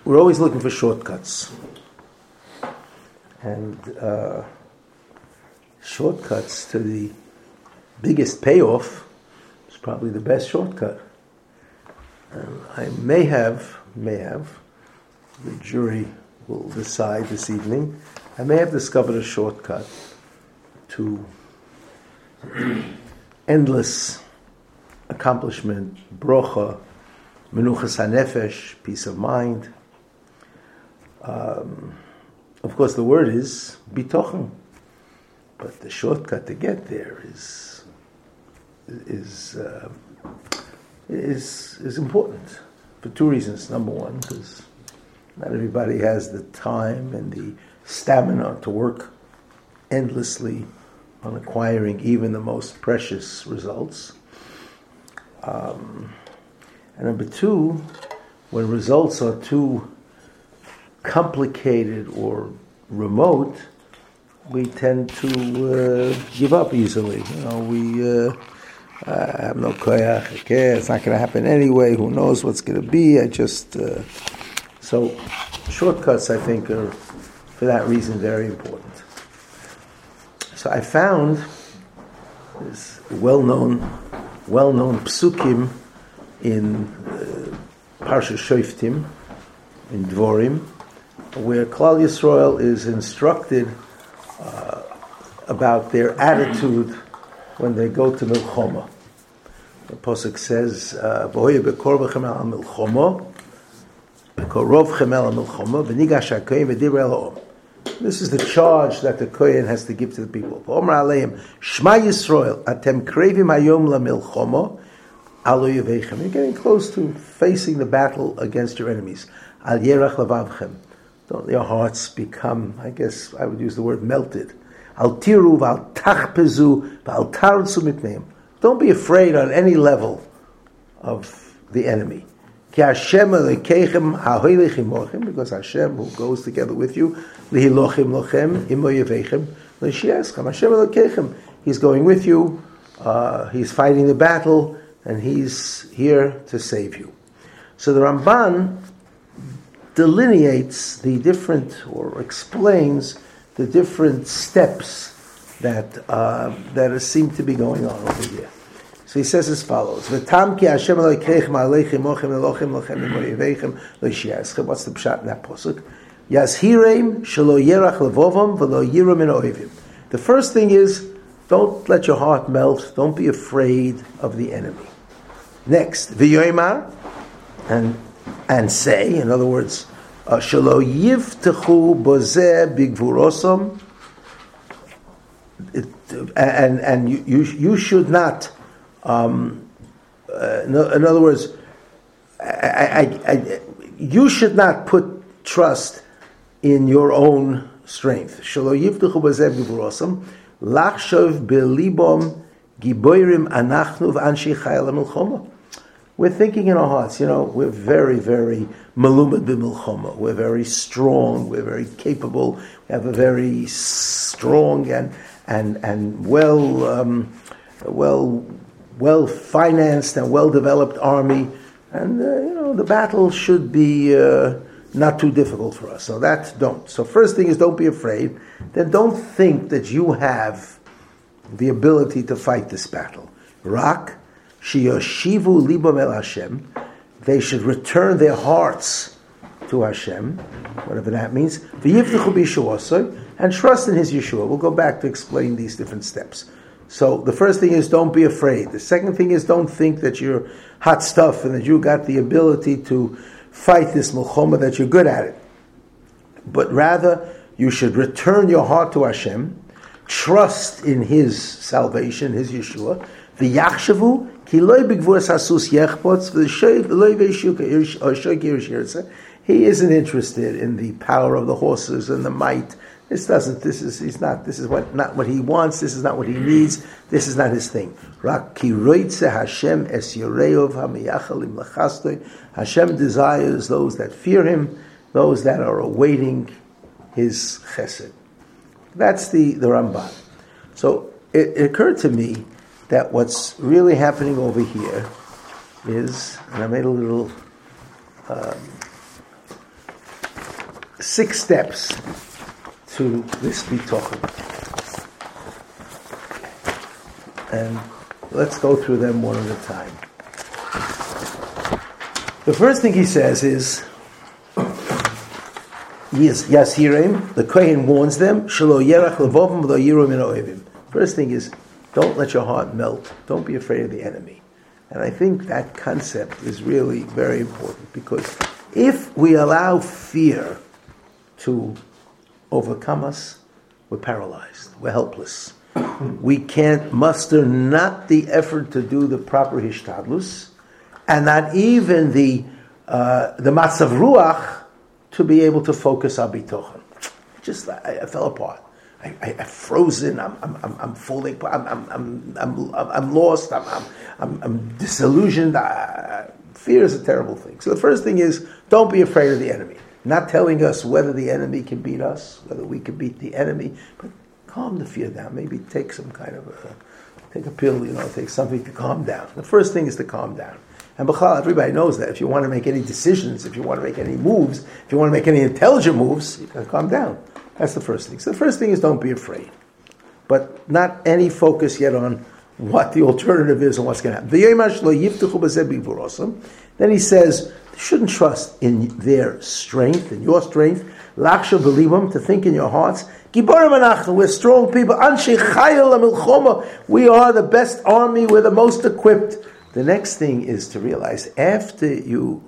we're always looking for shortcuts. And shortcuts to the biggest payoff is probably the best shortcut. And I may have, the jury will decide this evening, I may have discovered a shortcut to endless accomplishment, brocha, menuchas hanefesh, peace of mind. Of course, the word is bitochen, but the shortcut to get there is important for two reasons. Number one, because not everybody has the time and the stamina to work endlessly on acquiring even the most precious results. And number two, when results are too complicated or remote, we tend to give up easily. I have no koyach, okay, it's not going to happen anyway, who knows what's going to be, So shortcuts, I think, are, for that reason, very important. So I found this well-known psukim in Parsha Shoftim, in Dvorim, where Klal Yisrael is instructed about their attitude when they go to Milchoma. The Pasuk says, "V'hoye bekor v'chem al Milchoma, bekorov chem al Milchoma, v'nigash hakohen v'divrei el ha'om." This is the charge that the Kohen has to give to the people. V'omer aleim, Shema Yisrael, atem krevim hayom lamilchoma, alo yeveichem. You're getting close to facing the battle against your enemies. Al yerach lavavchem. Don't your hearts become, I guess I would use the word melted. Al tiru v'al tachpezu v'al tarutzu mipneim. Don't be afraid on any level of the enemy. Ki Hashem elekeichem ha'hoilech imochem, because Hashem, who goes together with you, lihilochim lochem imo yeveichem l'shiaschem. Hashem elekeichem, He's going with you, He's fighting the battle, and He's here to save you. So the Ramban delineates the different, or explains the different steps that seem to be going on over here. So he says as follows: "V'tam ki Hashem Elokeichem aleichem mochem elochem lochem imo yeveichem l'shiaschem." What's the pshat in that pasuk? Yazhireim shelo yerach levovam v'lo yiru min oivim. The first thing is, don't let your heart melt. Don't be afraid of the enemy. Next, v'yoymar, and say, in other words, shelo yivtechu bozeh bigvurosam, and you should not. In other words, you should not put trust in your own strength. Shelo yivtechu bozeh bigvurosam, lachshov belibom giborim anachnu v'anshei chayil milchoma. We're thinking in our hearts, we're very, very malumad b'milchoma. We're very strong. We're very capable. We have a very strong and well financed and well developed army. And the battle should be not too difficult for us. So don't. So first thing is, don't be afraid. Then don't think that you have the ability to fight this battle. Rak. Shiyoshivu libam el Hashem. They should return their hearts to Hashem, whatever that means. V'yivtechu b'yeshuasoi, and trust in His Yeshua. We'll go back to explain these different steps. So the first thing is, don't be afraid. The second thing is, don't think that you're hot stuff and that you got the ability to fight this milchoma, that you're good at it. But rather, you should return your heart to Hashem, trust in His salvation, His Yeshua. V'yachshavu ki loy b'gvuras hasus yechpots v'shoy v'shuka He isn't interested in the power of the horses and the might. This is not what he wants. This is not what he needs. This is not his thing. Rak ki roitze Hashem es yoreov hamiyachalim lachastoy. Hashem desires those that fear Him, those that are awaiting His chesed. That's the Ramban. So it occurred to me that what's really happening over here is, and I made a little 6 steps to this bitochen. And let's go through them one at a time. The first thing he says is, Yasirem, the Kohen warns them, Shelo yerach levovim v'lo yiru min ha'oivim. First thing is, don't let your heart melt. Don't be afraid of the enemy. And I think that concept is really very important, because if we allow fear to overcome us, we're paralyzed. We're helpless. We can't muster not the effort to do the proper hishtadlus, and not even the matzav ruach to be able to focus on bitochen. I fell apart. I'm frozen. I'm falling. I'm lost. I'm disillusioned. Fear is a terrible thing. So the first thing is, don't be afraid of the enemy. Not telling us whether the enemy can beat us, whether we can beat the enemy, but calm the fear down. Maybe take some kind of take a pill. Take something to calm down. The first thing is to calm down. And B'chal, everybody knows that if you want to make any decisions, if you want to make any moves, if you want to make any intelligent moves, you got to calm down. That's the first thing. So the first thing is, don't be afraid. But not any focus yet on what the alternative is and what's going to happen. Then he says, you shouldn't trust in their strength, in your strength. Laksha belibam, to think in your hearts. We're strong people. We are the best army. We're the most equipped. The next thing is to realize, after you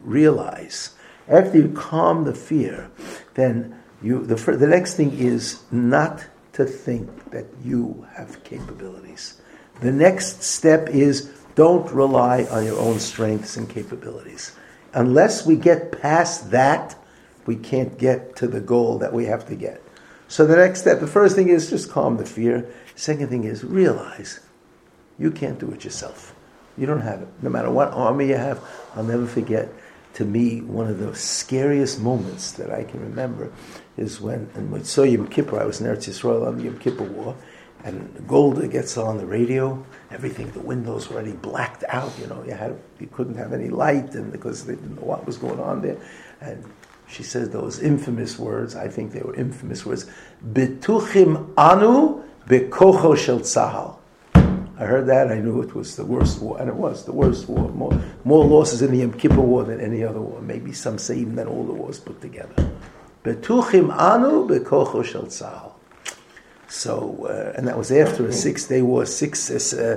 calm the fear, then the next thing is not to think that you have capabilities. The next step is, don't rely on your own strengths and capabilities. Unless we get past that, we can't get to the goal that we have to get. So the next step, the first thing is just calm the fear. Second thing is realize you can't do it yourself. You don't have it. No matter what army you have, I'll never forget, to me, one of the scariest moments that I can remember is when Motzei Yom Kippur, I was in Eretz Yisrael on the Yom Kippur War, and Golda gets on the radio, everything, the windows were already blacked out, you couldn't have any light, and because they didn't know what was going on there. And she says those infamous words, I think they were infamous words, Bituchim anu bekocho shel tzahal. I heard that, I knew it was the worst war, and it was the worst war. More losses in the Yom Kippur War than any other war. Maybe some say even than all the wars put together. Betuchim anu bekocho shel tzahal. So, and that was after a 6-day war, 6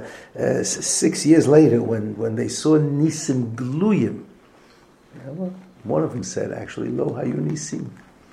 years later, when they saw Nisim Gluyim. One of them said, actually, Lo Hayu Nisim.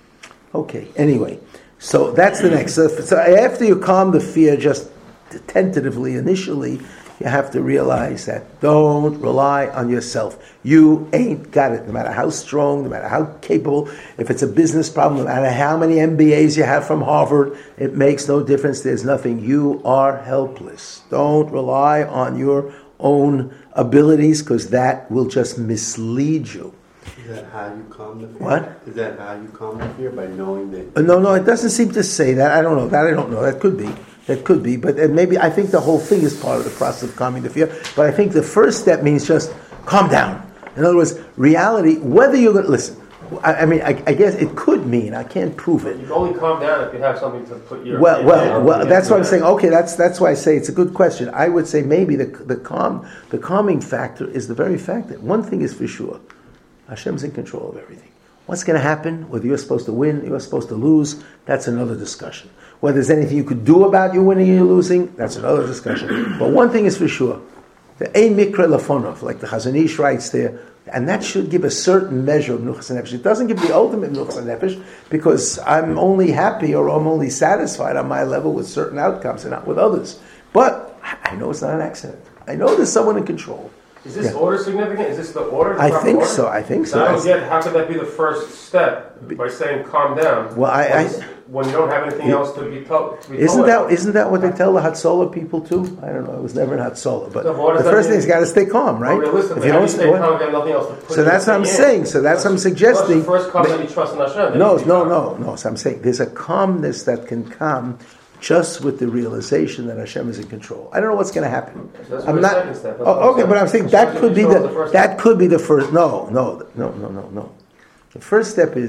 Okay, anyway, so that's the next. So after you calm the fear, just tentatively, initially, you have to realize that don't rely on yourself. You ain't got it, no matter how strong, no matter how capable. If it's a business problem, no matter how many MBAs you have from Harvard, it makes no difference. There's nothing. You are helpless. Don't rely on your own abilities, because that will just mislead you. Is that how you calm the fear? What? Is that how you calm the fear? By knowing that? No, it doesn't seem to say that. I don't know. That could be. But maybe I think the whole thing is part of the process of calming the fear. But I think the first step means just calm down. In other words, reality, whether you're going to listen. I guess it could mean, I can't prove it. You can only calm down if you have something to put your... Well, that's what I'm saying. Okay, that's why I say it's a good question. I would say maybe the calming factor is the very fact that one thing is for sure. Hashem's in control of everything. What's going to happen, whether you're supposed to win, you're supposed to lose, that's another discussion. Whether there's anything you could do about you winning or you losing, that's another discussion. But one thing is for sure, the Ein Mikra Lafonov, like the Chazon Ish writes there, and that should give a certain measure of Menuchas HaNefesh. It doesn't give the ultimate Menuchas HaNefesh, because I'm only happy or I'm only satisfied on my level with certain outcomes and not with others. But I know it's not an accident. I know there's someone in control. Is this order significant? Is this the order? I think order? so. I think so. I don't get, how could that be the first step by saying calm down? Well, when you don't have anything else to be told. Isn't that what they tell the Hatzolah people too? I don't know. I was never in Hatzolah, but the first thing is got to stay calm, right? Realistically, if you don't stay calm, you have nothing else to put. So that's what I'm saying. So that's what I'm suggesting. First calm, then you trust in Hashem. No. So I'm saying there's a calmness that can come just with the realization that Hashem is in control. I don't know what's going to happen. So I'm not. Okay, but I'm saying that could be the first. No. The first step is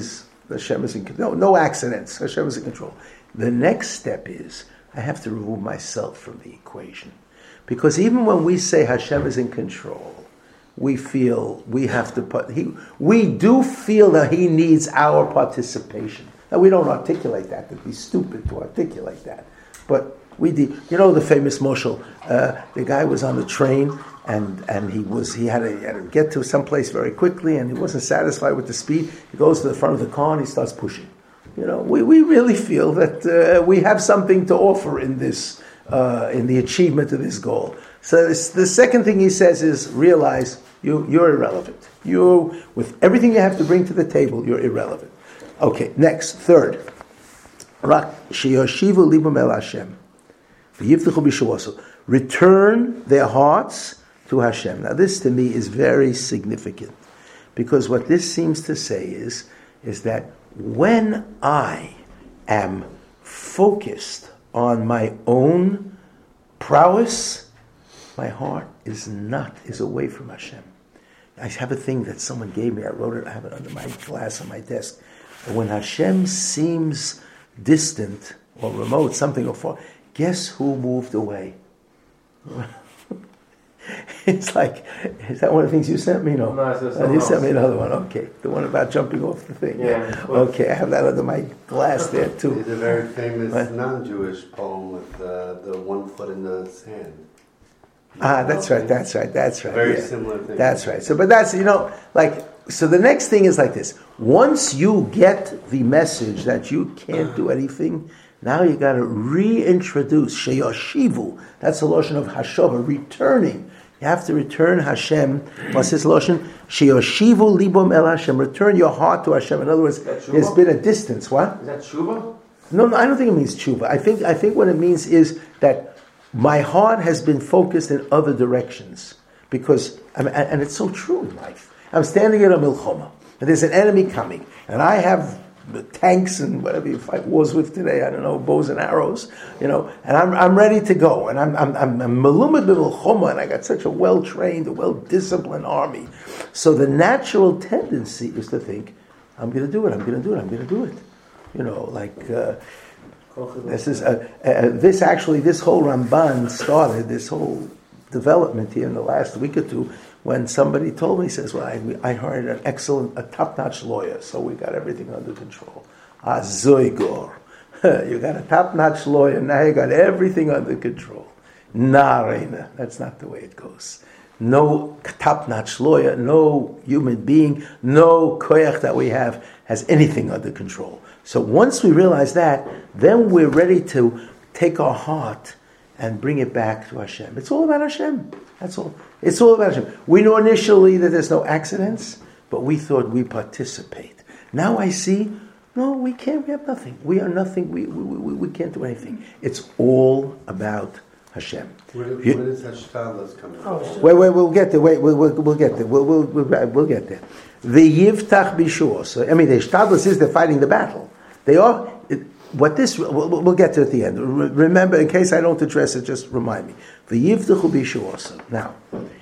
Hashem is in control. No accidents. Hashem is in control. The next step is I have to remove myself from the equation. Because even when we say Hashem is in control, we feel we have to we do feel that He needs our participation. Now we don't articulate that. It'd be stupid to articulate that. But we do. You know the famous Moshel. The guy was on the train and he had to get to someplace very quickly, and he wasn't satisfied with the speed. He goes to the front of the car and he starts pushing. You know, we really feel that we have something to offer in this, in the achievement of this goal. So the second thing he says is realize you're irrelevant. You, with everything you have to bring to the table, you're irrelevant. Okay, next, third. Return their hearts to Hashem. Now this to me is very significant, because what this seems to say is that when I am focused on my own prowess, my heart is away from Hashem. I have a thing that someone gave me. I wrote it. I have it under my glass on my desk. When Hashem seems distant or remote, something or far, guess who moved away? It's like, is that one of the things you sent me? No. You sent me another one. Okay. The one about jumping off the thing. Yeah. Okay, I have that under my glass there too. There's a very famous non-Jewish poem with the 1 foot in the sand. That's right. Very similar thing. That's right. So, but that's, so the next thing is like this. Once you get the message that you can't do anything, now you got to reintroduce Sheyoshivu. That's the lotion of Hashova, returning. You have to return Hashem. What's his lotion? Sheyoshivu libom el Hashem. Return your heart to Hashem. In other words, there's been a distance. What? Is that tshuva? No, I don't think it means tshuva. I think what it means is that my heart has been focused in other directions. Because, and it's so true in life. I'm standing at a milchoma, and there's an enemy coming, and I have the tanks and whatever you fight wars with today, I don't know, bows and arrows, and I'm ready to go, and I'm malumad milchoma, and I got such a well-trained, a well-disciplined army. So the natural tendency is to think, I'm going to do it. This whole Ramban started, this whole development here in the last week or two, when somebody told me, he says, well, I hired a top-notch lawyer, so we got everything under control. Zoigor. You got a top-notch lawyer, now you got everything under control. Nah, Reina, that's not the way it goes. No top-notch lawyer, no human being, no koyach that we have has anything under control. So once we realize that, then we're ready to take our heart and bring it back to Hashem. It's all about Hashem. That's all. It's all about Hashem. We know initially that there's no accidents, but we thought we participate. Now I see, no, we can't. We have nothing. We are nothing. We can't do anything. It's all about Hashem. Where does Hashtalas come from? Wait, we'll get there. We'll get there. We'll get there. The Yivtach Bishur. So, the Hashtalas is they're fighting the battle. They are. We'll get to it at the end. Remember, in case I don't address it, just remind me. The Yivtachu Bishur also. Now,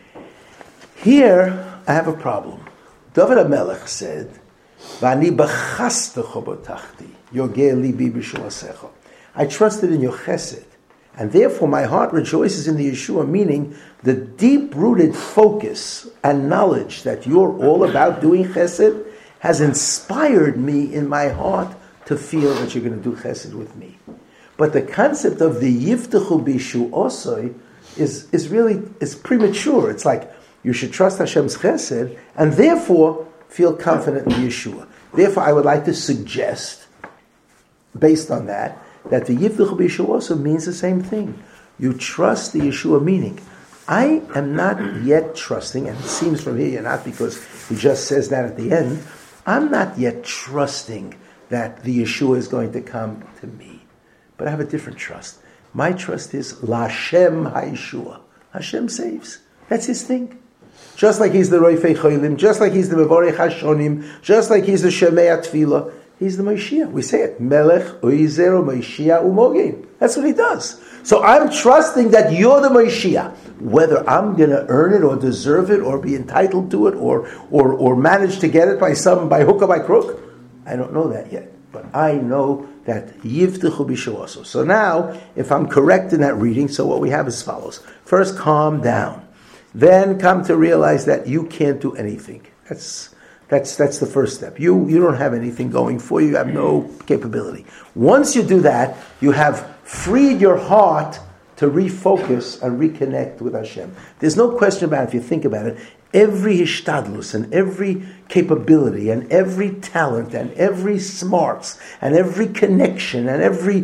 here I have a problem. David HaMelech said, "V'ani b'chastecho b'tachti, yogeh libi b'shuasecho." I trusted in your chesed, and therefore my heart rejoices in the Yeshua, meaning the deep-rooted focus and knowledge that you're all about doing chesed has inspired me in my heart to feel that you're going to do chesed with me. But the concept of the yivtechu bishu osoi is premature. It's like you should trust Hashem's chesed and therefore feel confident in Yeshua. Therefore, I would like to suggest, based on that the yivtechu bishu also means the same thing. You trust the Yeshua, meaning I am not yet trusting, and it seems from here you're not, because he just says that at the end. I'm not yet trusting that the Yeshua is going to come to me. But I have a different trust. My trust is Lashem HaYeshua. Hashem saves. That's his thing. Just like he's the Roifei Cholim, just like he's the Mevorech HaShonim, just like he's the Shemei HaTfilah, he's the Moshiach. We say it. Melech Oizer Moshiach Umogen. That's what he does. So I'm trusting that you're the Moshiach. Whether I'm going to earn it or deserve it or be entitled to it or manage to get it by hook or by crook, I don't know that yet. But I know that Yivtechu B'Shawaso. So now, if I'm correct in that reading, so what we have is as follows. First, calm down. Then come to realize that you can't do anything. That's the first step. You don't have anything going for you. You have no capability. Once you do that, you have freed your heart to refocus and reconnect with Hashem. There's no question about it if you think about it. Every hishtadlus and every capability and every talent and every smarts and every connection and every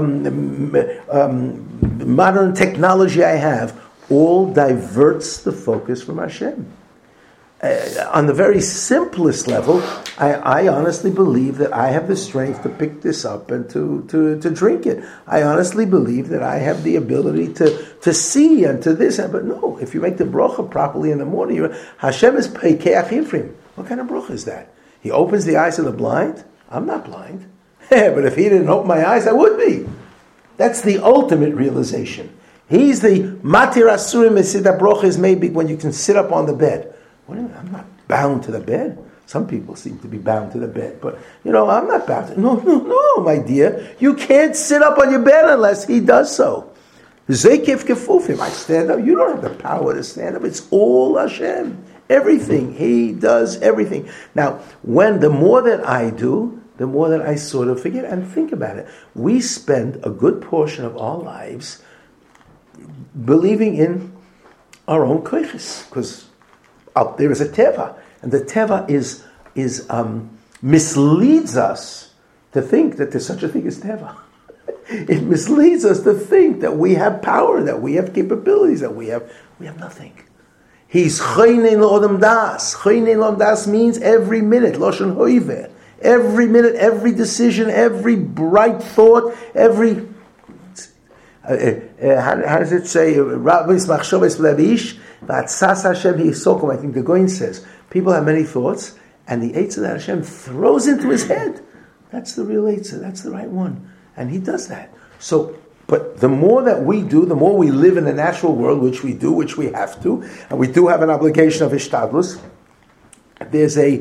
modern technology I have all diverts the focus from Hashem. On the very simplest level, I honestly believe that I have the strength to pick this up and to drink it. I honestly believe that I have the ability to see and to this. But no, if you make the bracha properly in the morning, Hashem is peikeach Yifrim. What kind of bracha is that? He opens the eyes of the blind? I'm not blind. But if he didn't open my eyes, I would be. That's the ultimate realization. He's the matir asurim that bracha is made when you can sit up on the bed. What do you mean? I'm not bound to the bed. Some people seem to be bound to the bed, but I'm not bound to. No, my dear. You can't sit up on your bed unless he does so. Zekif kefufim. I stand up. You don't have the power to stand up. It's all Hashem. Everything. He does everything. Now, the more that I do, the more that I sort of forget. And think about it. We spend a good portion of our lives believing in our own koiches, because out there is a teva, and the teva is misleads us to think that there's such a thing as teva. It misleads us to think that we have power, that we have capabilities, that we have nothing. He's choinen l'odam das. Choinen l'odam das means every minute, loshen hoive. Every minute, every decision, every bright thought, every how does it say? I think the Goin says, people have many thoughts, and the Eitzah that Hashem throws into his head, that's the real Eitzah, that's the right one. And he does that. So, but the more that we do, the more we live in the natural world, which we do, which we have to, and we do have an obligation of Ishtadlus, there's a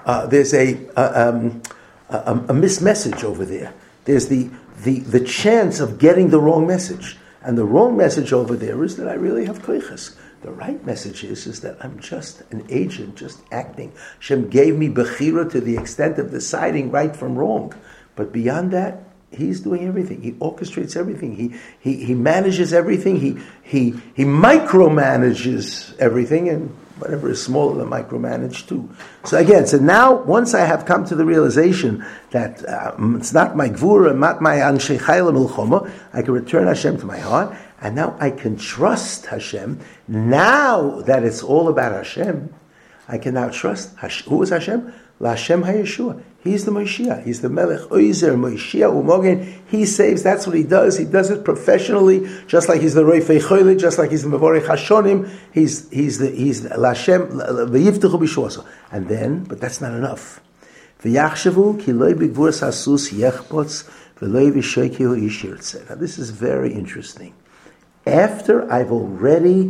mismessage over there. There's the chance of getting the wrong message. And the wrong message over there is that I really have koiches. The right message is that I'm just an agent, just acting. Hashem gave me bechira to the extent of deciding right from wrong. But beyond that, he's doing everything. He orchestrates everything. He manages everything. He micromanages everything, and whatever is smaller than micromanage too. So now, once I have come to the realization that it's not my gvura, not my anshei chayla milchoma, I can return Hashem to my heart, and now I can trust Hashem. Now that it's all about Hashem, I can now trust who is Hashem? LaHashem HaYeshua. He's the Moshiach. He's the Melech Oizer, Moshiach Umogen. He saves. That's what he does. He does it professionally, just like he's the Roifei Choyle, just like he's the Mevorech Hashonim. He's the LaHashem V'yivtechu B'Shuaso. And then, but that's not enough. V'yachshavu ki loy b'gvuras hasus yechpots v'loy v'shoikihu ish yirtzeh. Now this is very interesting. After I've already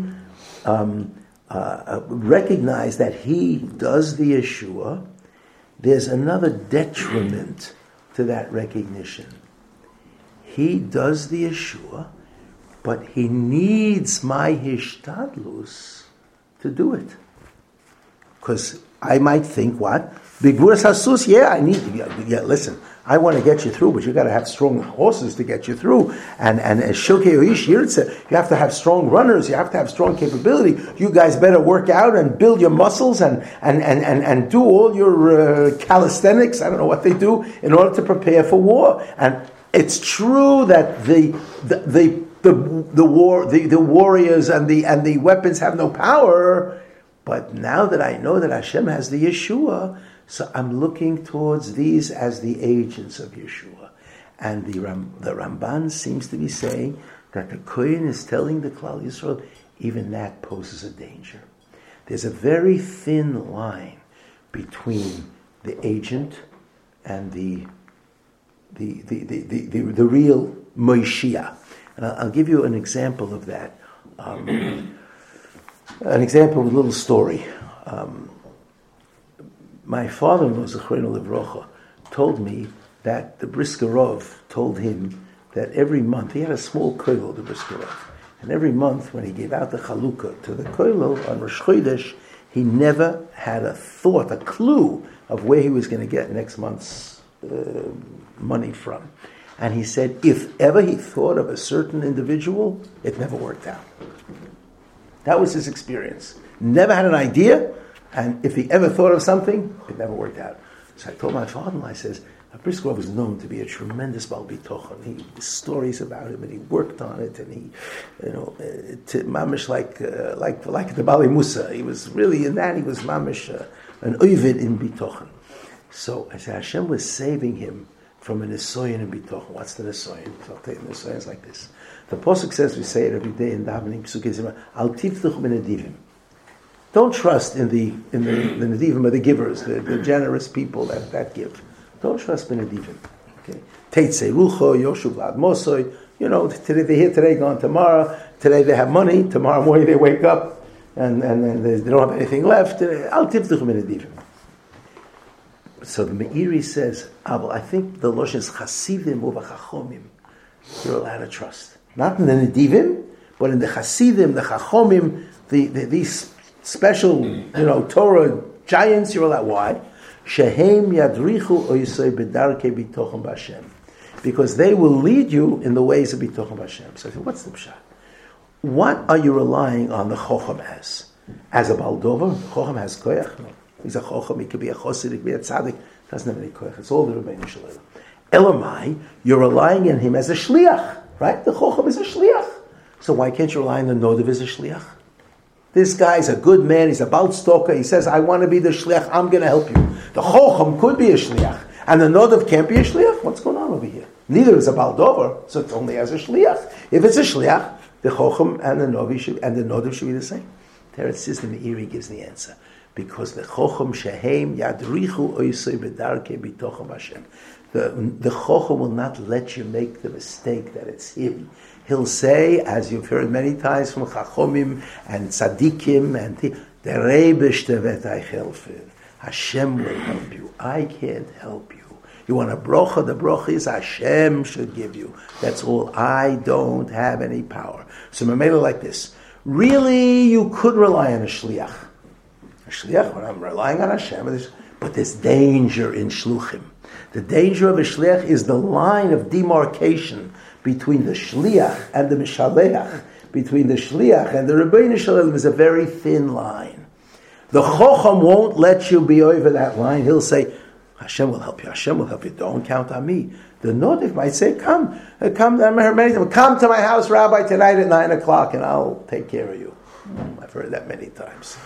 recognized that he does the Yeshua, there's another detriment to that recognition. He does the Yeshua, but he needs my hishtadlus to do it. Because I might think, what? Bigvuras hasus, listen, I want to get you through, but you got to have strong horses to get you through. And shilkei oish yirtzeh, you have to have strong runners, you have to have strong capability. You guys better work out and build your muscles and do all your calisthenics, I don't know what they do, in order to prepare for war. And it's true that the warriors and the weapons have no power, but now that I know that Hashem has the Yeshua, so I'm looking towards these as the agents of Yeshua. And the Ramban seems to be saying that the Kohen is telling the Klal Yisrael, even that poses a danger. There's a very thin line between the agent and the real Moshiach. And I'll give you an example of that. An example of a little story. My father-in-law, Zechreinu Livrocha, told me that the Briskerov told him that every month, he had a small kollel, the Briskerov, and every month when he gave out the chalukah to the kollel on Rosh Chodesh, he never had a thought, a clue of where he was going to get next month's money from. And he said, if ever he thought of a certain individual, it never worked out. That was his experience. Never had an idea, and if he ever thought of something, it never worked out. So I told my father-in-law, I says, Briskerov was known to be a tremendous Baal Bitochen. He stories about him, and he worked on it, and he, mamish like the Bali Musa. He was really in that. He was mamish an oivid in Bitochen. So I said, Hashem was saving him from a nisoyan in Bitochen. What's the nisoyan? So I'll tell you, the nisoyan is like this. The Pasuk says, we say it every day in davening, Pesukei Zimra, Al tivtuch b'nedivim. Don't trust in the nedivim of the givers, the generous people that give. Don't trust b'nedivim. Okay. Teitzei rucho, yoshu vlad mosoy. Today they're here, today gone tomorrow. Today they have money. Tomorrow morning they wake up and they don't have anything left. Al tivtuch b'nedivim. So the Meiri says, I think the Loshen is chasidim uvachachomim. You're allowed to trust. Not in the Nedivim, but in the chasidim, the chachomim, these special, Torah giants, you're allowed. Why? Shehem yadrichu oisei bedarkei bitochen b'Hashem. Because they will lead you in the ways of bitochen b'Hashem. So I said, what's the pshat? What are you relying on the chocham as? As a baldover? The chocham has koyach? No. He's a chocham, he could be a chosid, he could be a tzaddik. Doesn't have any koyach. It's all the Rebbeinu Shalom. Elamai, you're relying on him as a shliach, right? The chocham is a shliach. So why can't you rely on the nodav as a shliach? This guy's a good man, he's a bald stalker, he says, I want to be the shliach, I'm going to help you. The chocham could be a shliach, and the nodav can't be a shliach? What's going on over here? Neither is a baldover, so it's only as a shliach. If it's a shliach, the chocham and the nodav should be the same. Teretz says the Meiri gives the answer. Because the chocham shehem yadrichu oisei bedarkei bitochen Hashem. The chocham will not let you make the mistake that it's him. He'll say, as you've heard many times from chachomim and tzaddikim, and the Rebbe vet helfen. Hashem will help you. I can't help you. You want a brocha? The brocha is Hashem should give you. That's all. I don't have any power. So Mamela like this. Really, you could rely on a shliach. A shliach, when I'm relying on Hashem, but there's danger in shluchim. The danger of a shliach is the line of demarcation between the shliach and the mishaleach, between the shliach and the Rebbeinu Shalom is a very thin line. The chocham won't let you be over that line. He'll say, Hashem will help you. Hashem will help you. Don't count on me. The notif might say, come to my house, Rabbi, tonight at 9 o'clock, and I'll take care of you. I've heard that many times.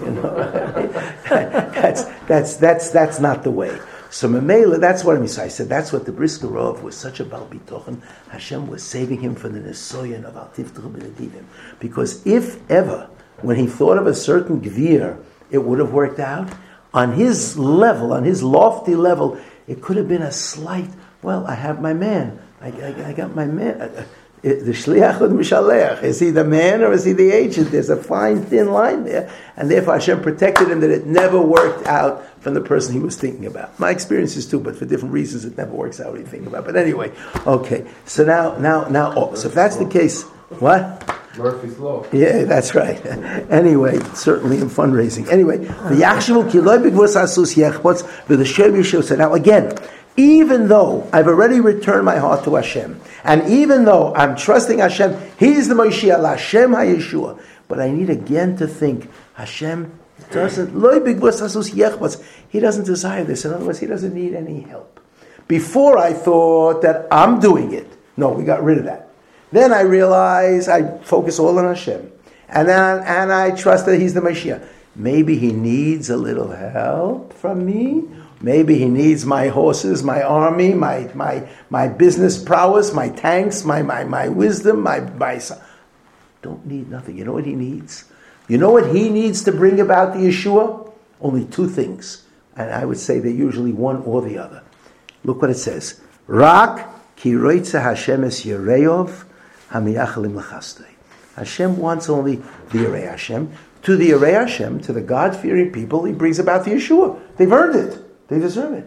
That's not the way. So Mamela, that's what I mean. So I said that's what the Briskerov was such a Baal Bitochen. Hashem was saving him from the Nesoyan of Al Tivtuch b'Nedivim. Because if ever, when he thought of a certain Gvir, it would have worked out, on his level, on his lofty level, it could have been a slight, well, I have my man. I got my man. The shliach or the mishalech, is he the man or is he the agent? There's a fine, thin line there, and therefore Hashem protected him that it never worked out from the person he was thinking about. My experience is too, but for different reasons it never works out what you think about. But anyway, okay. So now, so if that's the case, what? Murphy's Law. Yeah, that's right. Anyway, certainly in fundraising. Anyway, the Yachshavu Kiloi B'Gvus Asus Yechpots V'D'Shem Yishu. So now again, even though I've already returned my heart to Hashem, and even though I'm trusting Hashem, He's the Moshiach, Hashem HaYeshua, but I need again to think, Hashem doesn't, He doesn't desire this. In other words, He doesn't need any help. Before I thought that I'm doing it. No, we got rid of that. Then I realize I focus all on Hashem. And I trust that He's the Moshiach. Maybe He needs a little help from me. Maybe He needs my horses, my army, my business prowess, my tanks, my wisdom, my don't need nothing. You know what He needs? You know what He needs to bring about the Yeshua? Only two things. And I would say they're usually one or the other. Look what it says. Rak ki roitze Hashem es Yereov hamiyachalim l'chastei. Hashem wants only the Yerei Hashem. To the Yerei Hashem, to the God-fearing people, He brings about the Yeshua. They've earned it. They deserve it.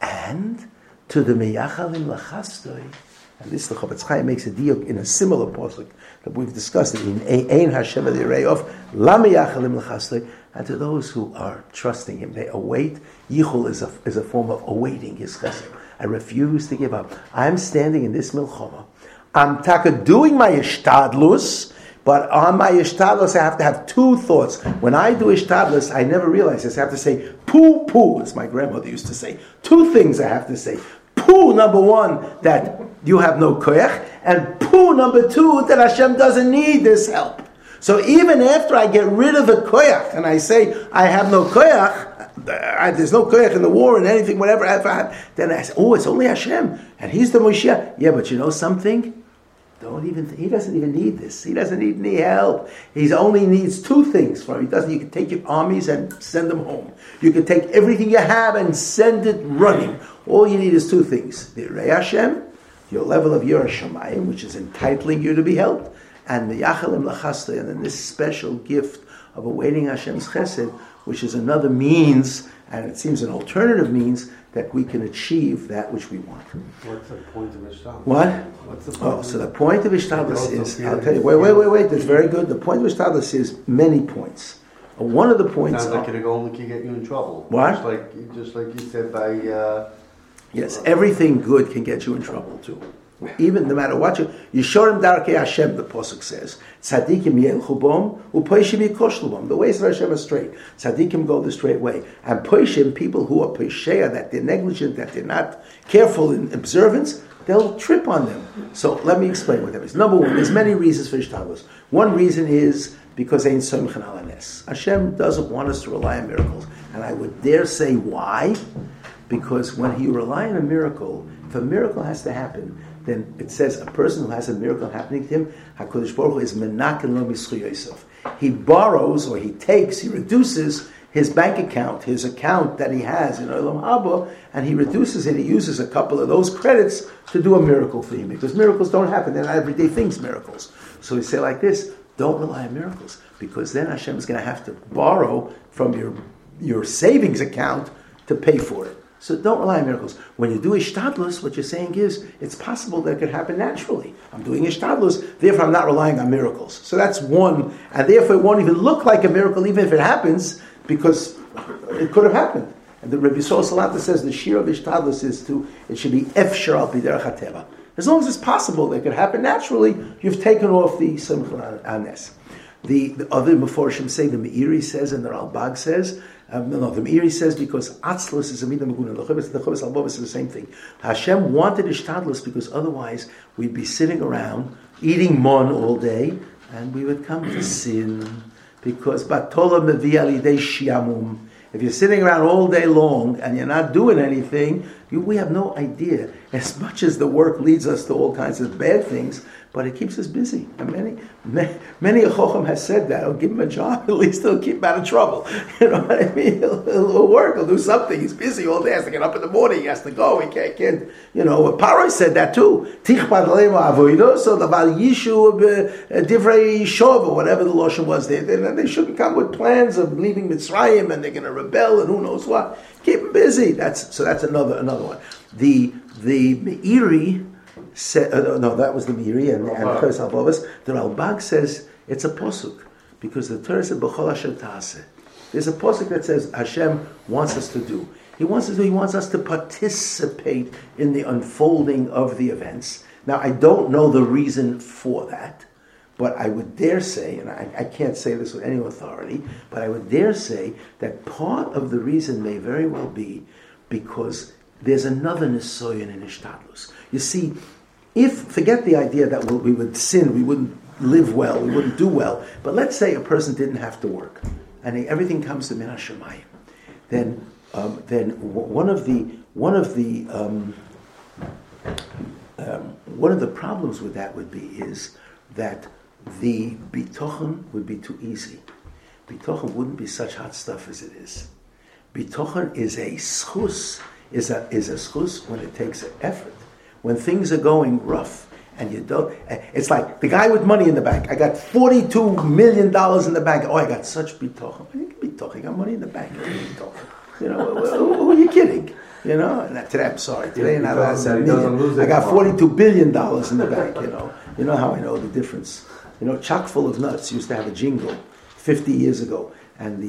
and to the meyachalim lachastoi. And this the Chofetz Chaim makes a diuk in a similar pasuk that we've discussed it in Ein Hashem Adirei of La meyachalim lachastoi, and to those who are trusting Him, they await. Yichul is a form of awaiting His chesed. I refuse to give up. I'm standing in this milchama. I'm doing my ishtadlus, but on my ishtadlus I have to have two thoughts. When I do ishtadlus, I never realize this. I have to say poo, as my grandmother used to say. Two things I have to say. Poo, number one, that you have no koyach, and poo, number two, that Hashem doesn't need this help. So even after I get rid of the koyach, and I say, I have no koyach, there's no koyach in the war and anything, whatever, then I say, oh, it's only Hashem, and He's the Moshiach. Yeah, but you know something? He doesn't even need this. He doesn't need any help. He only needs two things from you. You can take your armies and send them home. You can take everything you have and send it running. All you need is two things. The Rei Hashem, your level of Yirah Shamayim, which is entitling you to be helped, and the Yachalim Lachastoi, and then this special gift of awaiting Hashem's Chesed, which is another means, and it seems an alternative means, that we can achieve that which we want. What's the point of Ishtadlus? What? What's the point? So the point of Ishtadlus is, I'll tell you, wait, that's very good. The point of Ishtadlus is many points. One of the points... Sounds like it only can get you in trouble. What? Just like you said by... yes, everything good can get you in trouble too. Even no matter what Yishorim Darkei Hashem, the pasuk says, Tzadikim yelchu bom, u'poishim yikoshlu bom. The ways of Hashem are straight. Tzadikim go the straight way, and poishim, people who are poisheya, that they're negligent, that they're not careful in observance, they'll trip on them. So let me explain what that is. Number one, there's many reasons for Ishtadlus. One reason is because ein somchen al hanes. Hashem doesn't want us to rely on miracles, and I would dare say why. Because when you rely on a miracle, if a miracle has to happen, then it says a person who has a miracle happening to him, HaKadosh Baruch Hu is menaken lo mischu Yosef. He borrows, or he reduces his bank account, his account that he has in Olam Haba, and he reduces it. He uses a couple of those credits to do a miracle for him, because miracles don't happen. They're not everyday things, miracles. So we say like this, don't rely on miracles, because then Hashem is going to have to borrow from your savings account to pay for it. So don't rely on miracles. When you do Ishtadlus, what you're saying is, it's possible that it could happen naturally. I'm doing Ishtadlus, therefore I'm not relying on miracles. So that's one, and therefore it won't even look like a miracle even if it happens, because it could have happened. And the Rabbi Yisrael Salanta says the shir of Ishtadlus is it should be efshar al pi derech hateva. As long as it's possible that it could happen naturally, you've taken off the Simcha Anes. The other Meforshim say, the Meiri says, and the Ralbag says, the Meiri says because Atzlus is a midah meguna. The Chuvas Albovus is the same thing. Hashem wanted Ishtadlus because otherwise we'd be sitting around eating mon all day, and we would come to sin. Because Batola mevi al yidei shiamum. If you're sitting around all day long and you're not doing anything, we have no idea. As much as the work leads us to all kinds of bad things, but it keeps us busy. And many a Chochem has said that. I'll give him a job, at least he'll keep him out of trouble. You know what I mean? He'll work, he'll do something. He's busy all day. He has to get up in the morning, he has to go. He can't Paro said that too. Tichpad leima avoido, so the Val Yishu divrei shov, whatever the Lashon was there. They shouldn't come with plans of leaving Mitzrayim and they're going to rebel and who knows what. Keep him busy. That's another one. The Meiri said, that was the Meiri and Chos Albovus. The Ralbag says it's a posuk because the Torah said B'chol asher ta'aseh. There's a posuk that says Hashem wants us to do. He wants us to participate in the unfolding of the events. Now I don't know the reason for that, but I would dare say, and I can't say this with any authority, but I would dare say that part of the reason may very well be because there's another nisoyon in Ishtadlus. You see, forget the idea that we would sin, we wouldn't live well, we wouldn't do well, but let's say a person didn't have to work, and everything comes to Min HaShamayim, then one of the problems with that is that the bitochen would be too easy. Bitochen wouldn't be such hot stuff as it is. Bitochen is a schus, is a schus when it takes effort. When things are going rough and you don't, it's like the guy with money in the bank. I got $42 million in the bank. Oh, I got such bitochen. I think bitochen. I got money in the bank. Bitochen. Who are you kidding? You know, and today I'm sorry. Today He not doesn't- that's a he doesn't lose million. I it got tomorrow. $42 billion in the bank. You know how I know the difference. You know, Chock full of nuts used to have a jingle 50 years ago, and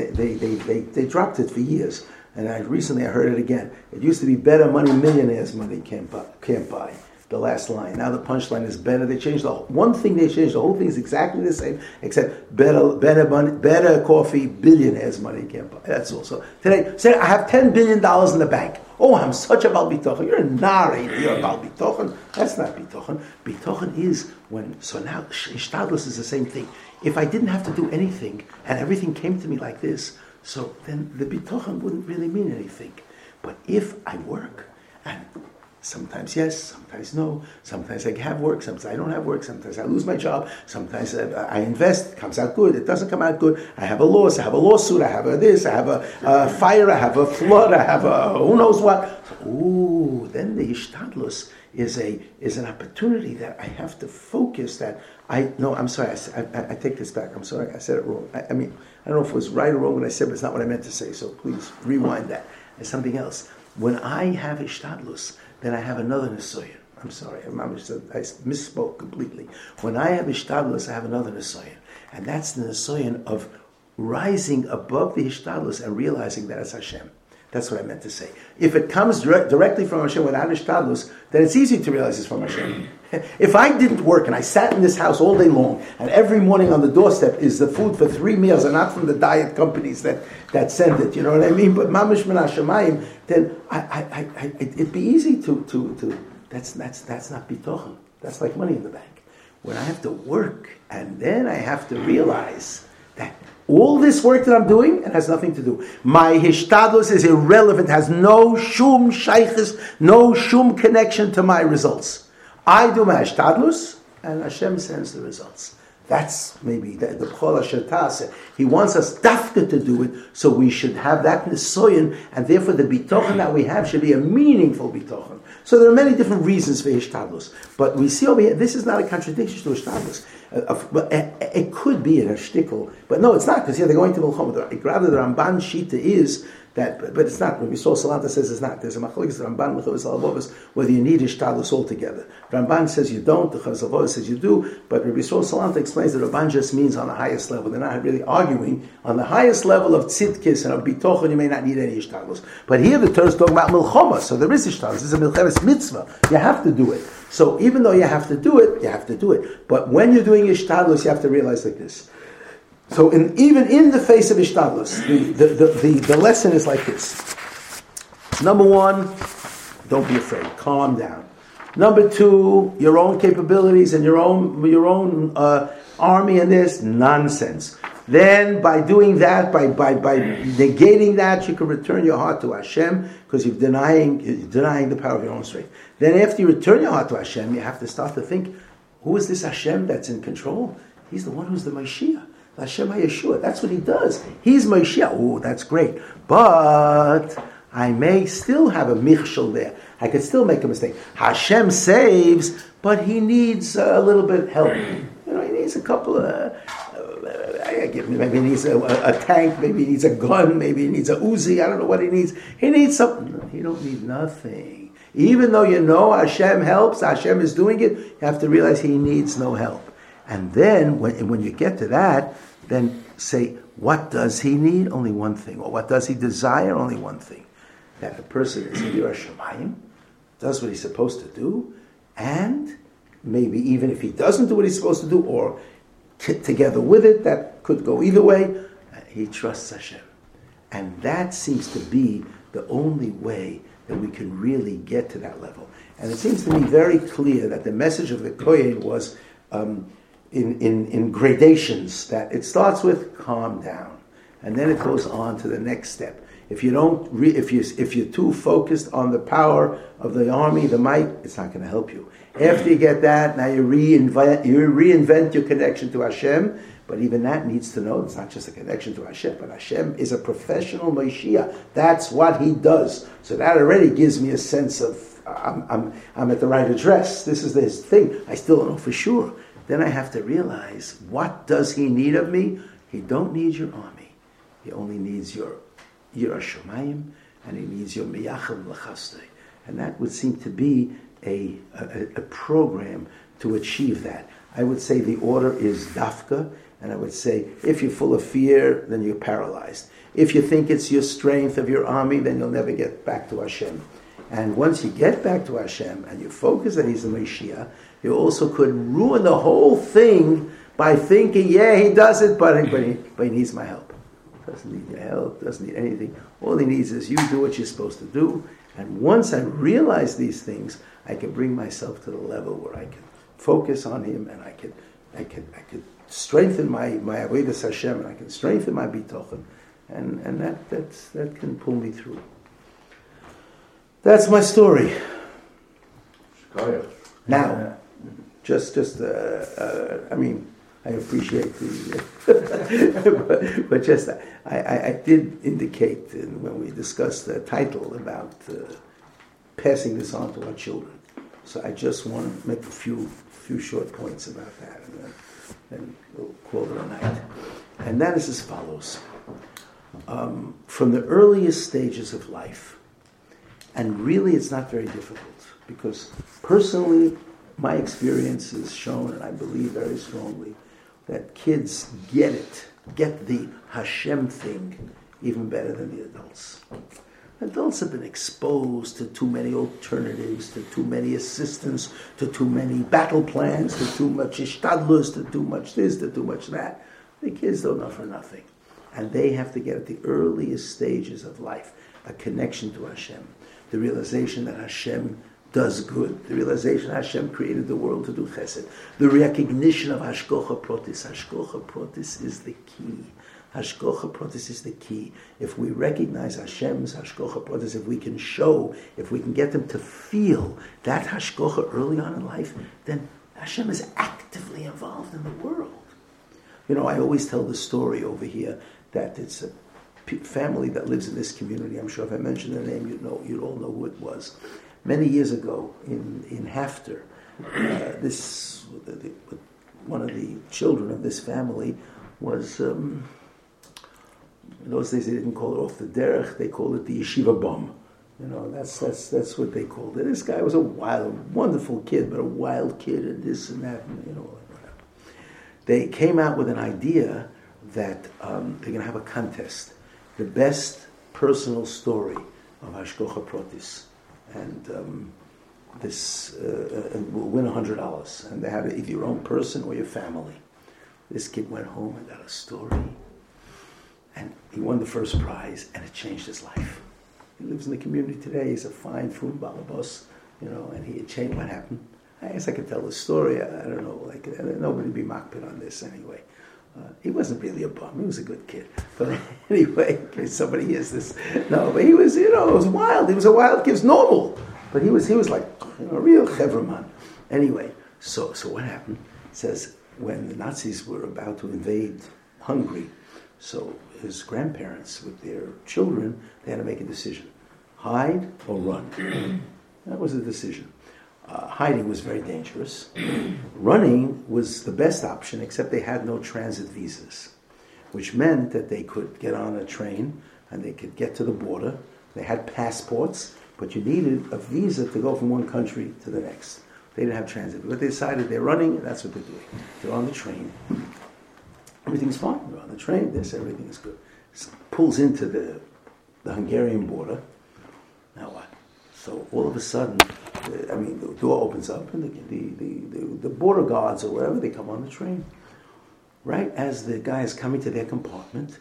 they dropped it for years. And recently I heard it again. It used to be better money millionaires money can't buy. The last line. Now the punchline is better. They changed one thing. They changed the whole thing is exactly the same, except better money, better coffee. Billionaires money can't buy. That's all. So today, say I have $10 billion in the bank. Oh, I'm such a bal bitochen. You're a nari. You're a bal bitochen. That's not bitochen. Bitochen is when. So now ishtadlus is the same thing. If I didn't have to do anything and everything came to me like this, so then the bitochen wouldn't really mean anything. But if I work and sometimes yes, sometimes no. Sometimes I have work, sometimes I don't have work. Sometimes I lose my job. Sometimes I invest, it comes out good. It doesn't come out good. I have a loss. I have a lawsuit. I have a this. I have a fire. I have a flood. I have a who knows what. Ooh, then the ishtadlus is an opportunity that I have to focus. I'm sorry. I take this back. I'm sorry. I said it wrong. I mean, I don't know if it was right or wrong what I said, but it's not what I meant to say. So please rewind that. There's something else. When I have ishtadlus, then I have another nisoyan. I'm sorry, I misspoke completely. When I have ishtadlus, I have another nisoyan. And that's the nisoyan of rising above the ishtadlus and realizing that it's Hashem. That's what I meant to say. If it comes directly from Hashem without ishtadlus, then it's easy to realize it's from Hashem. If I didn't work and I sat in this house all day long, and every morning on the doorstep is the food for 3 meals, and not from the diet companies that send it, you know what I mean? But mamish min hashamayim, then it'd be easy to that's not bitochen. That's like money in the bank. When I have to work, and then I have to realize that all this work that I'm doing, it has nothing to do. My hishtadlus is irrelevant, has no shum shaykhis, no shum connection to my results. I do my hishtadlus, and Hashem sends the results. That's maybe the B'chol Asher Ta'aseh. He wants us dafka to do it, so we should have that nisoyan, and therefore the bitochen that we have should be a meaningful bitochen. So there are many different reasons for hishtadlus, but we see over here, this is not a contradiction to hishtadlus. It could be in a shtickle, but no, it's not, because here they're going to Milchom. Rather, the Ramban Shita is that, but it's not. Rabbi Yisrael Salanta says it's not. There's a machlokes Ramban with Chavis whether you need hishtadlus altogether. Ramban says you don't. The Chavis says you do. But Rabbi Yisrael Salanta explains that Ramban just means on the highest level. They're not really arguing on the highest level of tzidkis and of bitochen. You may not need any hishtadlus. But here the Torah is talking about milchoma, so there is hishtadlus. This is a milchemes mitzvah. You have to do it. So even though you have to do it, you have to do it. But when you're doing hishtadlus, you have to realize like this. So even in the face of ishtadlus, the lesson is like this. Number one, don't be afraid. Calm down. Number two, your own capabilities and your own army and this, nonsense. Then by doing that, by negating that, you can return your heart to Hashem, because you're denying the power of your own strength. Then after you return your heart to Hashem, you have to start to think, who is this Hashem that's in control? He's the one who's the Mashiach. Hashem HaYeshua. That's what he does. He's Mashiach. Oh, that's great. But I may still have a michshel there. I could still make a mistake. Hashem saves, but he needs a little bit of help. He needs a couple of... maybe he needs a tank, maybe he needs a gun, maybe he needs a Uzi, I don't know what he needs. He needs something. No, he don't need nothing. Even though you know Hashem helps, Hashem is doing it, you have to realize he needs no help. And then, when you get to that, then say, what does he need? Only one thing. Or what does he desire? Only one thing. That a person is Yirah Shamayim, does what he's supposed to do, and maybe even if he doesn't do what he's supposed to do, or together with it, that could go either way, he trusts Hashem. And that seems to be the only way that we can really get to that level. And it seems to me very clear that the message of the Kohen was... in gradations, that it starts with calm down, and then it goes on to the next step. If you don't, if you're too focused on the power of the army, the might, it's not going to help you. After you get that, now you reinvent your connection to Hashem. But even that needs to know it's not just a connection to Hashem, but Hashem is a professional Mashiach. That's what he does. So that already gives me a sense of I'm at the right address. This is his thing. I still don't know for sure. Then I have to realize, what does he need of me? He don't need your army. He only needs your Yirah Shamayim, and he needs your miyachel l'chastei. And that would seem to be a program to achieve that. I would say the order is dafka, and I would say if you're full of fear, then you're paralyzed. If you think it's your strength of your army, then you'll never get back to Hashem. And once you get back to Hashem and you focus that He's the Mashiach, you also could ruin the whole thing by thinking, yeah, He does it, but he needs my help. Doesn't need your help, doesn't need anything. All He needs is you do what you're supposed to do. And once I realize these things, I can bring myself to the level where I can focus on Him, and I could strengthen my avodas Hashem, and I can strengthen my bitochen, and that can pull me through. That's my story. Now, I appreciate but just I did indicate when we discussed the title about passing this on to our children. So I just want to make a few short points about that, and then we'll call it a night. And that is as follows. From the earliest stages of life, and really it's not very difficult, because personally my experience has shown, and I believe very strongly, that kids get the Hashem thing even better than the adults. Adults have been exposed to too many alternatives, to too many assistants, to too many battle plans, to too much ishtadlus, to too much this, to too much that. The kids don't know for nothing. And they have to get at the earliest stages of life a connection to Hashem, the realization that Hashem does good, the realization Hashem created the world to do chesed, the recognition of Hashgocha Protis. Hashgocha Protis is the key. Hashgocha Protis is the key. If we recognize Hashem's Hashgocha Protis, if we can get them to feel that Hashgocha early on in life, then Hashem is actively involved in the world. You know, I always tell the story over here that it's a family that lives in this community. I'm sure if I mention the name, you'd all know who it was. Many years ago in Hafter, one of the children of this family was, in those days they didn't call it off the derech, they called it the yeshiva bum. You know, that's what they called it. This guy was a wonderful kid, but a wild kid, and this and that, and, whatever. They came out with an idea that they're going to have a contest. The best personal story of Hashgocha Protis. And will win $100. And they had either your own person or your family. This kid went home and got a story. And he won the first prize, and it changed his life. He lives in the community today. He's a fine food balabos, and he had changed. What happened? I guess I could tell the story. I don't know. Nobody be makpid on this anyway. He wasn't really a bum. He was a good kid. But anyway, in case somebody hears this. No, but he was, it was wild. He was a wild kid. He was normal. But he was like, a real chevraman. Anyway, so what happened? It says, when the Nazis were about to invade Hungary, so his grandparents with their children, they had to make a decision. Hide or run? That was the decision. Hiding was very dangerous. Running was the best option, except they had no transit visas, which meant that they could get on a train and they could get to the border. They had passports, but you needed a visa to go from one country to the next. They didn't have transit. But they decided they're running, and that's what they're doing. They're on the train. Everything's fine. They're on the train. Everything is good. Pulls into the Hungarian border. Now what? So all of a sudden, the door opens up, and the border guards or wherever, they come on the train. Right as the guy is coming to their compartment,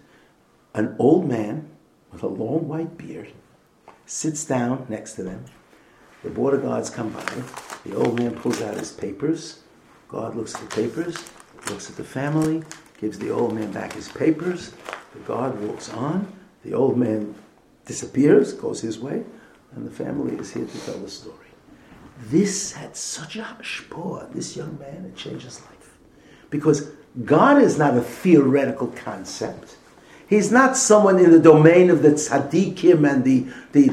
an old man with a long white beard sits down next to them. The border guards come by. The old man pulls out his papers. Guard looks at the papers, looks at the family, gives the old man back his papers. The guard walks on. The old man disappears, goes his way, and the family is here to tell the story. This had such a hashpah. This young man, it changed his life. Because God is not a theoretical concept. He's not someone in the domain of the tzaddikim and the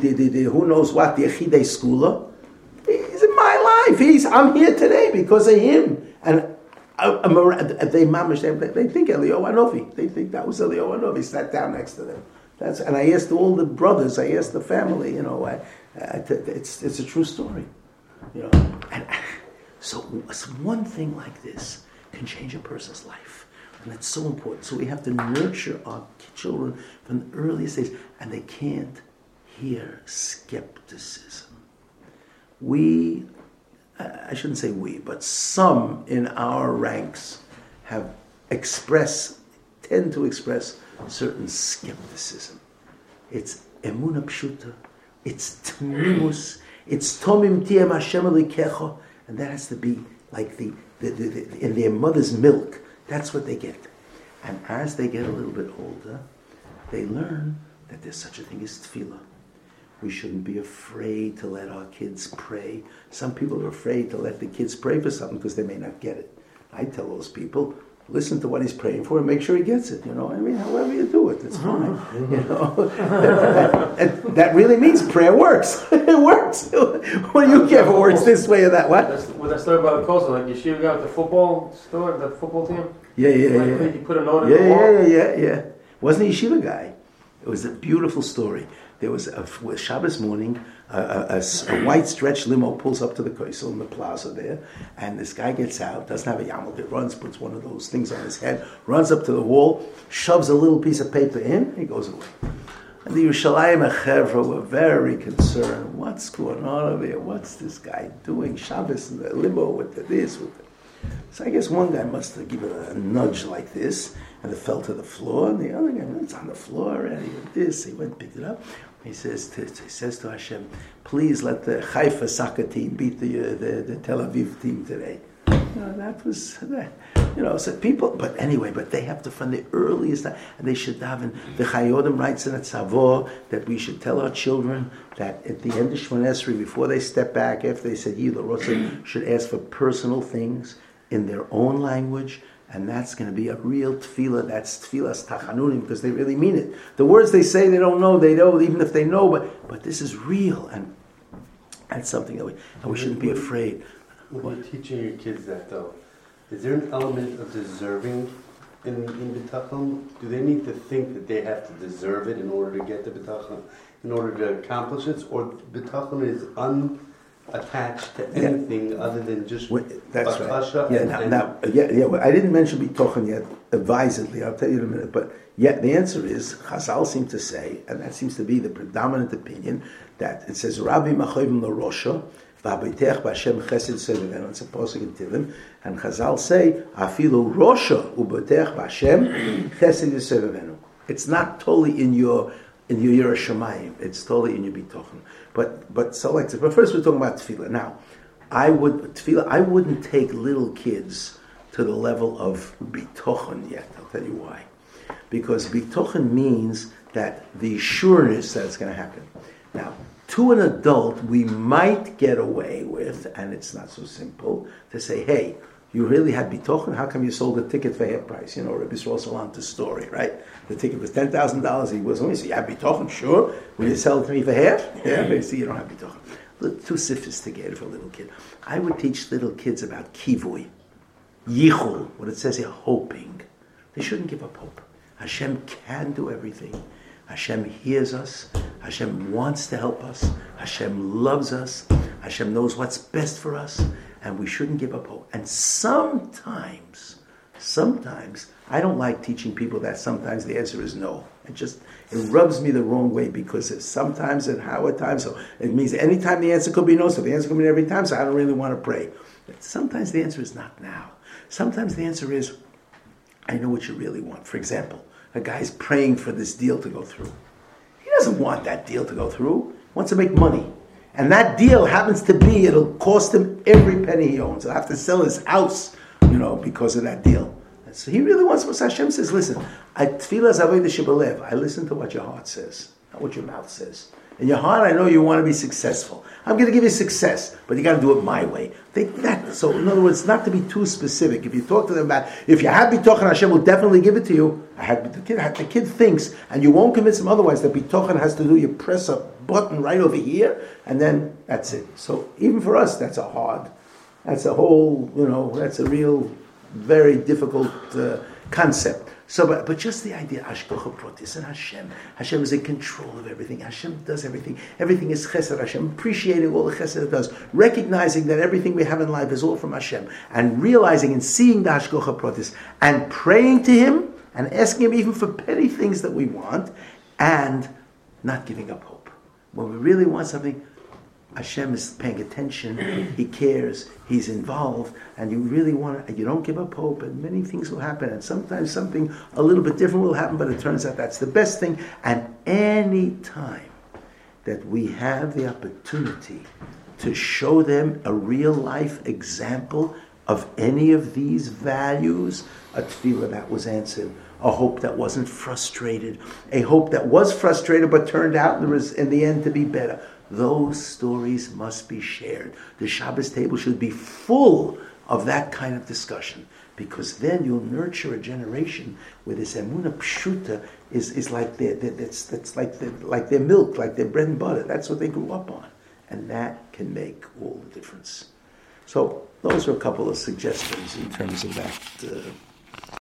who knows what, the Yechidei Skula. He's in my life. I'm here today because of him. And they think Eliyahu Hanavi. They think that was Eliyahu Hanavi. Sat down next to them. And I asked all the brothers, I asked the family, it's a true story. And so one thing like this can change a person's life. And that's so important. So we have to nurture our children from the earliest days, and they can't hear skepticism. I shouldn't say we, but some in our ranks tend to express certain skepticism. It's emuna pshuta, it's tmimus, it's tomim tiem Hashem elikecha, and that has to be like the in their mother's milk. That's what they get. And as they get a little bit older, they learn that there's such a thing as tefillah. We shouldn't be afraid to let our kids pray. Some people are afraid to let the kids pray for something because they may not get it. I tell those people, listen to what he's praying for and make sure he gets it. However you do it, it's fine. And that really means prayer works. It works. What do you care if it works this way or that? What? That's that story about the coastal, like Yeshiva guy with the football store, the football team. Yeah. You put a note in the wall. Yeah. Wasn't he a Yeshiva guy? It was a beautiful story. There was Shabbos morning, a white stretch limo pulls up to the Koisel in the plaza there, and this guy gets out, doesn't have a yarmulke, runs, puts one of those things on his head, runs up to the wall, shoves a little piece of paper in, and he goes away. And the Yerushalayim Achevra were very concerned. What's going on over here? What's this guy doing? Shabbos in the limo with this, with the... So I guess one guy must have given a nudge like this, and it fell to the floor, and the other guy, it's on the floor already with this. He went and picked it up. He says to Hashem, please let the Haifa soccer team beat the Tel Aviv team today. That was that. So people, but they have to, from the earliest time, and they should daven. The Chayodim writes in a tzavor that we should tell our children that at the end of Shemona Esrei, before they step back, after they said Yidel Rotze, should ask for personal things in their own language, and that's going to be a real tefillah. That's tefillah's tachanunim, because they really mean it. The words they say, they don't know, even if they know, but this is real, and that's something that we shouldn't be afraid. When you're teaching your kids that, though, is there an element of deserving in bitachon? Do they need to think that they have to deserve it in order to get the bitachon, in order to accomplish it, or bitachon is unattached to anything other than just that's bakasha? Right. I didn't mention bitachon yet advisedly. I'll tell you in a minute, but the answer is Chazal seem to say, and that seems to be the predominant opinion, that it says Rabbi Machovim LaRosha. It's a pasuk in Tehillim, and Chazal say, "Afilu Rosha u'botech b'Hashem chesed yisevenu." It's not totally in your Yiras Shamayim. It's totally in your bitochen. But selective. But first, we're talking about tefillah. Now, I wouldn't take little kids to the level of bitochen yet. I'll tell you why. Because bitochen means that the sureness that it's going to happen. Now, to an adult, we might get away with, and it's not so simple, to say, hey, you really had bitochen? How come you sold the ticket for half price? Rabbi Yisrael Salanta's story, right? The ticket was $10,000. He was only, so you have bitochen? Sure. Will you sell it to me for half? Yeah, but see, you don't have bitochen. A little too sophisticated for a little kid. I would teach little kids about kivui, yichul, what it says here, hoping. They shouldn't give up hope. Hashem can do everything. Hashem hears us. Hashem wants to help us. Hashem loves us. Hashem knows what's best for us. And we shouldn't give up hope. And sometimes, I don't like teaching people that sometimes the answer is no. It rubs me the wrong way, because it's sometimes and how at times. So it means anytime the answer could be no, so the answer could be every time, so I don't really want to pray. But sometimes the answer is not now. Sometimes the answer is, I know what you really want. For example, a guy's praying for this deal to go through. He doesn't want that deal to go through. He wants to make money. And that deal happens to be, it'll cost him every penny he owns. He'll have to sell his house, because of that deal. And so he really wants what Hashem says. Listen, I listen to what your heart says, not what your mouth says. In your heart, I know you want to be successful. I'm going to give you success, but you got to do it my way. So, in other words, not to be too specific. If you talk to them about, if you have bitochen, Hashem will definitely give it to you. The kid thinks, and you won't convince him otherwise, that bitochen has to do, you press a button right over here, and then that's it. So, even for us, that's a real, very difficult concept. So, but just the idea, Hashgacha Protis and Hashem is in control of everything. Hashem does everything. Everything is Chesed Hashem. Appreciating all the Chesed it does, recognizing that everything we have in life is all from Hashem, and realizing and seeing the Hashgacha Protis, and praying to Him and asking Him even for petty things that we want, and not giving up hope. When we really want something, Hashem is paying attention, He cares, He's involved, and you really want to, you don't give up hope, and many things will happen, and sometimes something a little bit different will happen, but it turns out that's the best thing. And any time that we have the opportunity to show them a real life example of any of these values, a tefillah that was answered, a hope that wasn't frustrated, a hope that was frustrated but turned out in the end to be better, those stories must be shared. The Shabbos table should be full of that kind of discussion, because then you'll nurture a generation where this emunah pshuta is like that's like their milk, like their bread and butter. That's what they grew up on, and that can make all the difference. So those are a couple of suggestions in terms of that.